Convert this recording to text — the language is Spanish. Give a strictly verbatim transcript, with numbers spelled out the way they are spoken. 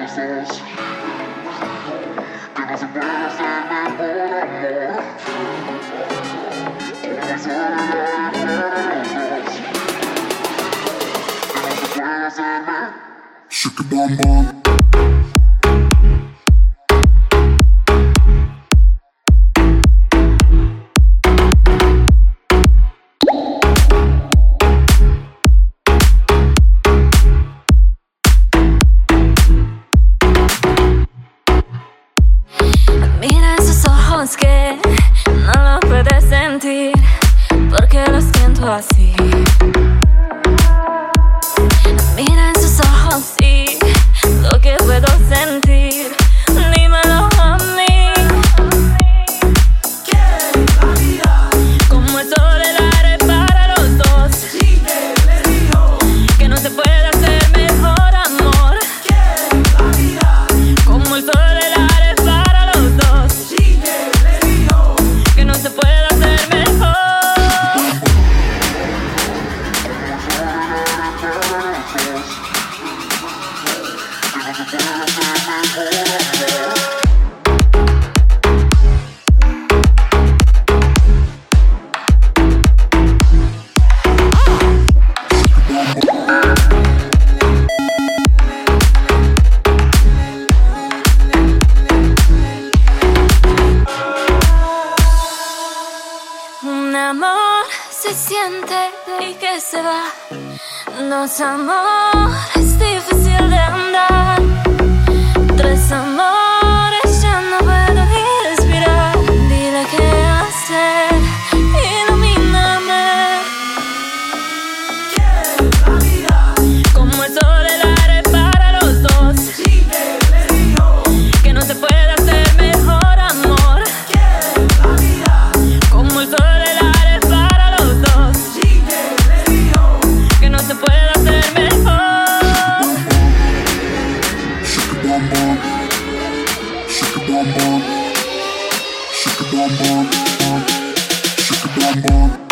Shake it, bum bum. Mira esos ojos que no lo puedes sentir, porque los siento así. Mira esos ojos y lo que puedo sentir, dímelo a mí. Como el sol el aire para los dos, que no se puede hacer mejor amor. Como el sol el aire para los dos, que no se puede hacer mejor. Un amor se siente y que se va. Dos amores difícil de andar. Tres amores ya no puedo ni respirar. Dile qué hacer, ilumíname. Como el sol el aire para los dos, que no se puede hacer mejor amor. Como el sol el aire para los dos, que no se puede hacer mejor. Shake it, bum bum. Shake it, bum bum. Shake it, bum bum. Shake it, bum bum.